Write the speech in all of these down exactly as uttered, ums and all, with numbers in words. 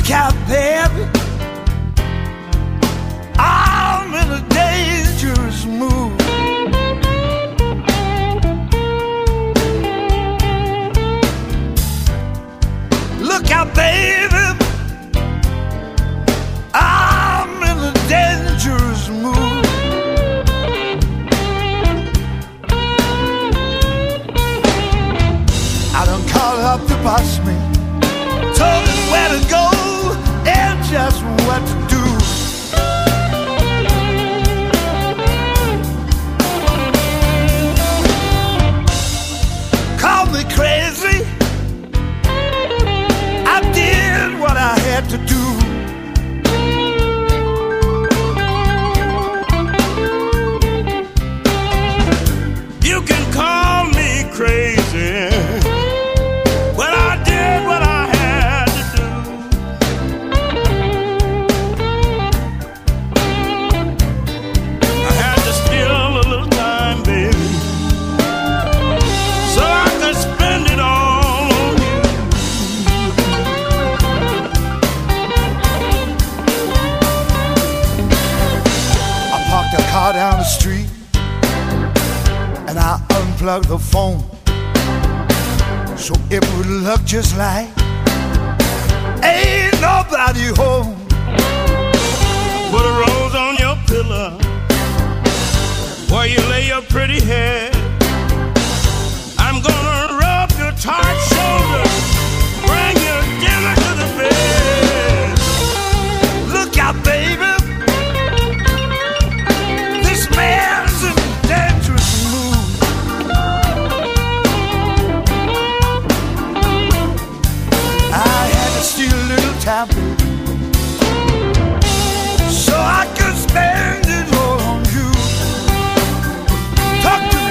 Look out, baby, I'm in a dangerous mood. Look out, baby, I'm in a dangerous mood. I done called up the boss man, told him where to go and just what to do. Called me crazy, I did what I had to do. You can call me crazy, but I did what I had to do. I had to steal a little time, baby, so I could spend it all on you. I parked a car down the street and I unplugged the phone so it would look just like ain't nobody home. Put a rose on your pillow where you lay your pretty head. I'm gonna rub your tight shoulder, bring your dinner to the bed. Look out, baby, this man's in a dangerous mood. I had to steal a little time so I could spend it all on you. Talk to me.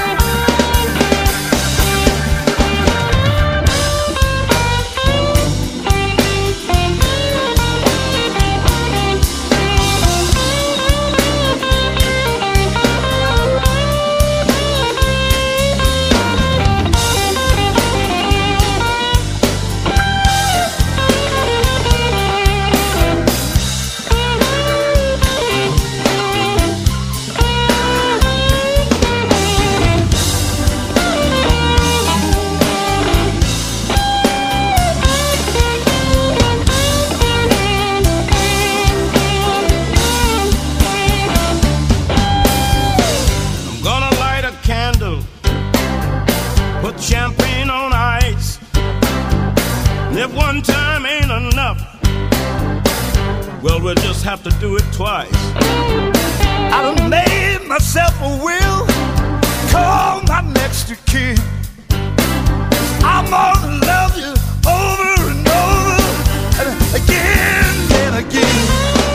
Put champagne on ice, and if one time ain't enough, well, we'll just have to do it twice. I done made myself a will, call my next of kin. I'm gonna love you over and over and again and again.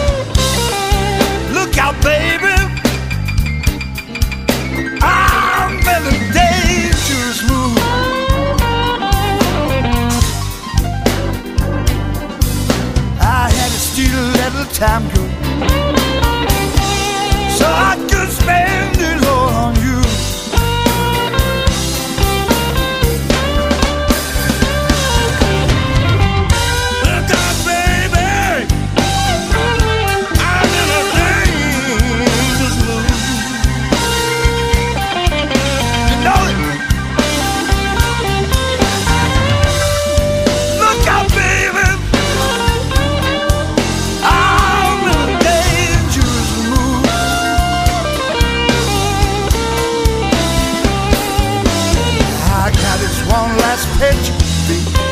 Look out, baby, I'm in a dangerous mood. I had to steal a little time, girl, so I could spend it all on you. Look out, baby, I'm in a dangerous mood. You know it. Look out, baby, I'm in a dangerous mood. I got this one last picture, baby.